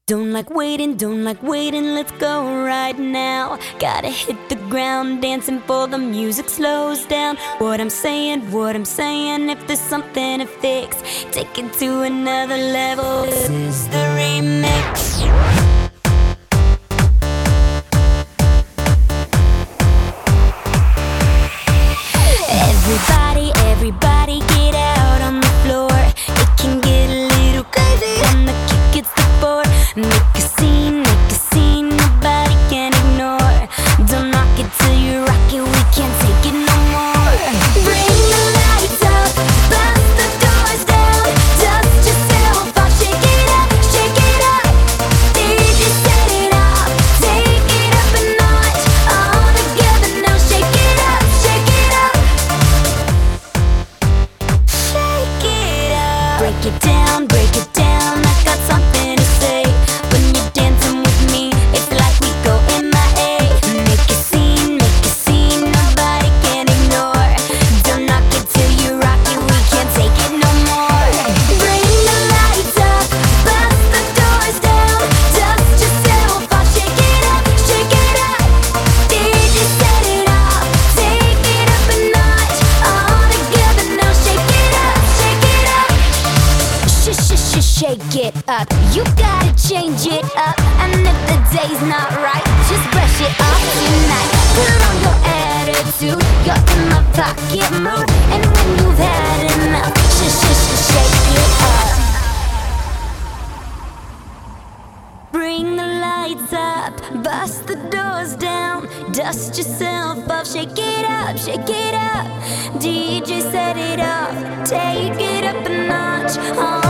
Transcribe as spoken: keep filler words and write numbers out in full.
Don't like waiting, don't like waiting, let's go right now. Gotta hit the ground, dancing before the music slows down. What I'm saying, what I'm saying, if there's something to fix, take it to another level. This is the remix. Everybody, everybody get out on the floor. It can get a little crazy when the kick hits the floor. Make a scene, make a scene, nobody can ignore. Don't knock it till you rock it, we can't take it no more. Bring the lights up, blast the doors down. Dust yourself off, shake it up, shake it up. D J set it off, take it up a notch. All together now, shake it up, shake it up. Shake it up. Break it down, break it down, I got something to say. When you're dancing with me, it's like we go M I A. Make a scene, make a scene, nobody can ignore. Don't knock it till you rock it, we can't take it no more. Bring the lights up, blast the doors down. Dust yourself off, shake it up, shake it up. D J set it off, take it up a notch. All together now, shake it up, shake it up. Sh sh sh shake it up. You gotta change it up. And if the day's not right, just brush it off tonight. Put on your attitude, you're in my pocket mood. And when you've had enough, sh sh sh shake it up. Bring the lights up, bust the doors down. Dust yourself off, shake it up, shake it up. D J set it off, take it up a notch. Oh,